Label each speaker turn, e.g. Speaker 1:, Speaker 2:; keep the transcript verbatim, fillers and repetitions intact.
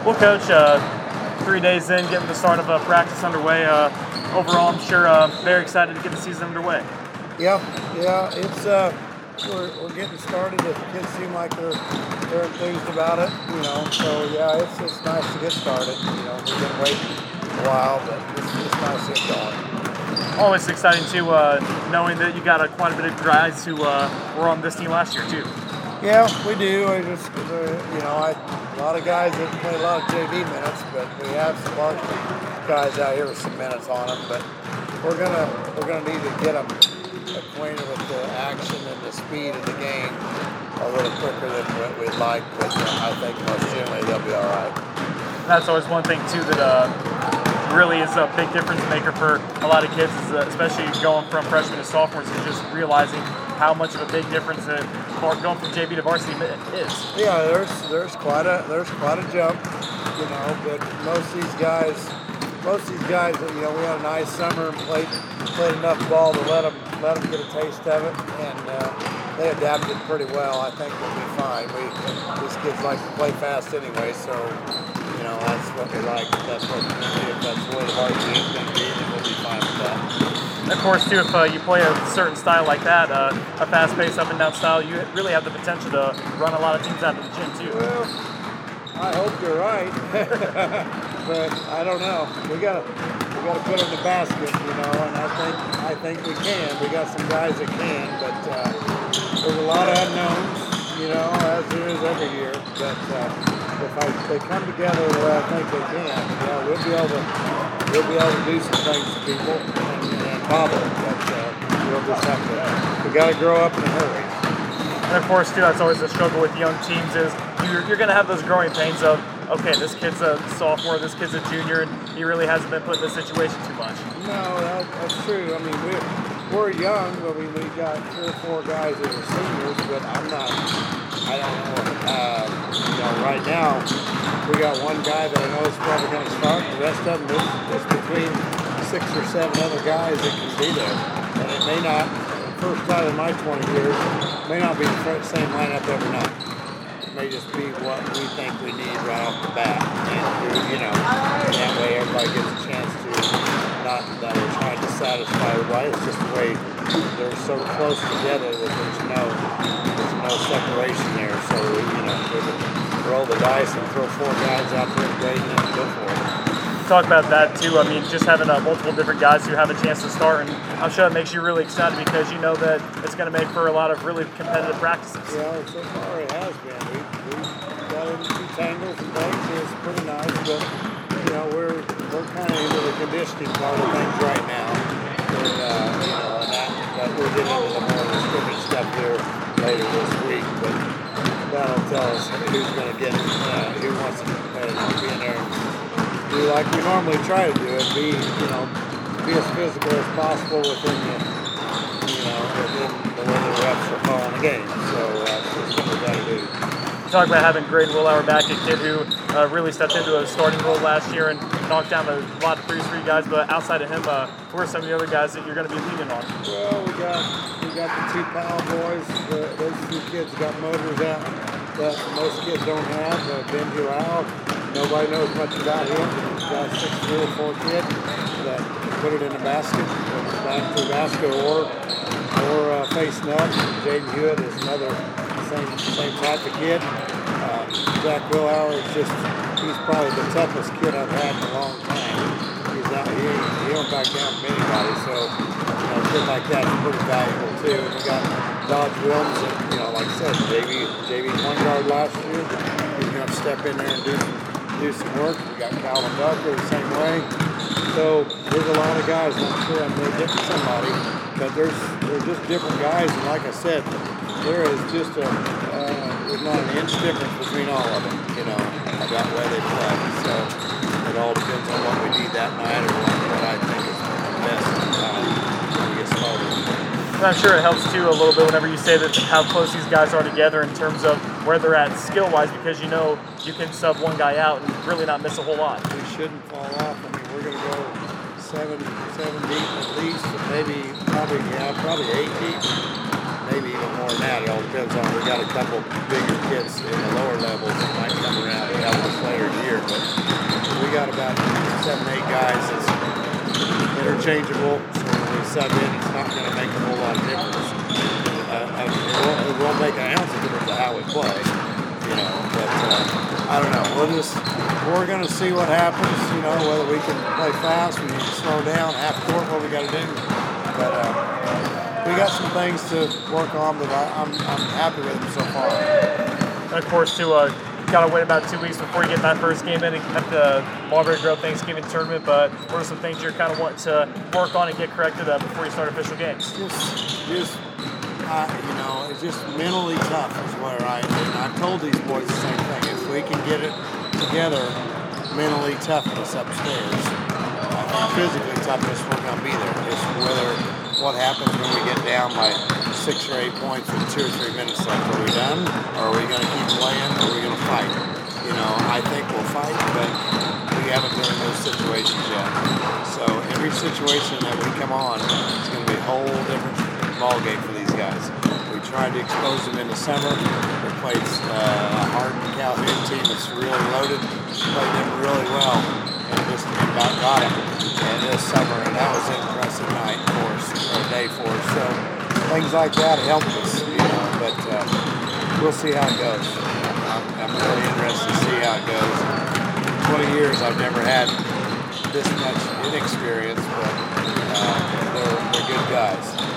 Speaker 1: Well, Coach, uh, three days in, getting the start of uh, practice underway. Uh, overall, I'm sure uh, very excited to get the season underway.
Speaker 2: Yeah, yeah, it's uh, we're, we're getting started. The kids seem like they're they're enthused about it, you know. So yeah, it's it's nice to get started. You know, we've been waiting a while, but it's, it's nice to get going.
Speaker 1: Always exciting too, uh, knowing that you got a, quite a bit of guys who uh, were on this team last year too.
Speaker 2: Yeah, we do. I just, uh, you know, I, a lot of guys that play a lot of J V minutes, but we have some varsity guys out here with some minutes on them. But we're gonna we're gonna need to get them acquainted with the action and the speed of the game a little quicker than what we'd like. But uh, I think most generally they'll be all right.
Speaker 1: That's always one thing too that uh, really is a big difference maker for a lot of kids, is, uh, especially going from freshmen to sophomores, is just realizing how much of a big difference that going from J V to varsity is.
Speaker 2: Yeah, there's there's quite a there's quite a jump, you know. But most of these guys, most of these guys, you know, we had a nice summer and played played enough ball to let them let them get a taste of it, and uh, they adapted pretty well. I think we'll be fine. We these kids like to play fast anyway, so you know that's what they like. That's what if that's the way the varsity is going to be, then we'll be fine with that.
Speaker 1: Of course, too, if uh, you play a certain style like that, uh, a fast-paced, up-and-down style, you really have the potential to run a lot of teams out of the gym, too.
Speaker 2: Well, I hope you're right, but I don't know. We gotta, we gotta put in the basket, you know, and I think, I think we can. We got some guys that can, but uh, there's a lot of unknowns, you know, as there is every year. But uh, if, I, if they come together the way I think they can, yeah, we'll be able to, we'll be able to do some things to people. Bobble, but uh, we'll just have to, we got to grow up in a hurry.
Speaker 1: And of course, too, that's always the struggle with young teams is you're, you're going to have those growing pains of, okay, this kid's a sophomore, this kid's a junior, and he really hasn't been put in this situation too much.
Speaker 2: No, that, that's true. I mean, we're, we're young, but we, we got three or four guys that are seniors, but I'm not, I don't know, uh, you know, right now, we got one guy that I know is probably going to start, and the rest of them is, is between six or seven other guys that can be there. And it may not, first time in my twenty years, may not be the same lineup every night. It may just be what we think we need right off the bat. And, you know, that way everybody gets a chance to, not that we're trying to satisfy everybody, it's just the way they're so close together that there's no, there's no separation there. So, you know, we can roll the dice and throw four guys out there and grade and go for it.
Speaker 1: Talk about that too. I mean, just having uh, multiple different guys who have a chance to start, and I'm sure it makes you really excited because you know that it's going to make for a lot of really competitive practices.
Speaker 2: Yeah, so far it has been. We, we've got into two tangles and things. It's pretty nice, but you know we're we're kind of into the conditioning part of things right now, and uh, you know, and that, that we'll get into the more scrimmage stuff here later this week, but that'll tell us who's going to get, uh, who wants to uh, be in there. Do like we normally try to do it, be, you know, be as physical as possible within the, you know, within the way the refs are calling the game. So uh, that's just what we got to do.
Speaker 1: Talk about having Graydon Willauer back, a kid who uh, really stepped into a starting role last year and knocked down a lot of threes for you guys. But outside of him, uh, who are some of the other guys that you're going to be leaning on?
Speaker 2: Well, we got we got the two Powell boys. The, those two kids got motors out that most kids don't have. Uh, Benji Rao. Nobody knows much about him. He's got a six three or four kid that put it in the basket, back to the basket, or or uh, facing up. Jaden Hewitt is another same same type of kid. Uh, Zach Willauer is just he's probably the toughest kid I've had in a long time. He's not he, he don't back down from anybody, so you know a kid like that's pretty valuable too. And we got Dodge Williams, and you know like I said, J V J V point guard last year. He's gonna step in there and do some. do some work. We got Calvin Ducker the same way. So there's a lot of guys, and I'm sure I'm going to get to somebody, but there's there's just different guys, and like I said, there is just a, uh, there's not an inch difference between all of them, you know, about where they play. So it all depends on what we need that night or what, what I think is best uh, when we get started.
Speaker 1: And I'm sure it helps too a little bit whenever you say that how close these guys are together in terms of where they're at skill-wise, because you know you can sub one guy out and really not miss a whole lot.
Speaker 2: We shouldn't fall off. I mean, we're going to go seven, seven deep at least, and maybe, probably, yeah, probably eight deep, maybe even more than that. It all depends on. We got a couple bigger kids in the lower levels that might come around and help us later in the year. but we got about seven, eight guys that's interchangeable. So when we sub in, it's not going to make a whole lot of difference. Uh, it, won't, it won't make an ounce of difference to how we play, you know. But uh, I don't know. We'll just we're going to see what happens. You know, whether we can play fast, we need to slow down, half court, what we got to do. But uh, we got some things to work on, but I, I'm I'm happy with them so far.
Speaker 1: And of course, too, uh, got to wait about two weeks before you get that first game in and at the Mulberry Grove Thanksgiving tournament. But what are some things you're kind of wanting to work on and get corrected uh, before you start official games?
Speaker 2: Just, just, uh, you know, it's just mentally tough is where I. And I've told these boys the same thing. If we can get it together, mentally toughness upstairs, uh, physically toughness, we're going to be there. It's whether what happens when we get down by six or eight points with two or three minutes left. Are we done? Or are we going to keep playing? Or are we going to fight? You know, I think we'll fight, but we haven't been in those situations yet. So every situation that we come on, it's going to be a whole different ball game for these guys. We tried to expose them in the summer. We played uh, a Hardin Calhoun team that's really loaded. Played them really well. And just about got it and this summer, and that was an impressive night for us, or day for us. So things like that helped us, you know. But uh, we'll see how it goes. I'm, I'm really interested to see how it goes. In twenty years, I've never had this much inexperience, but uh, they're, they're good guys.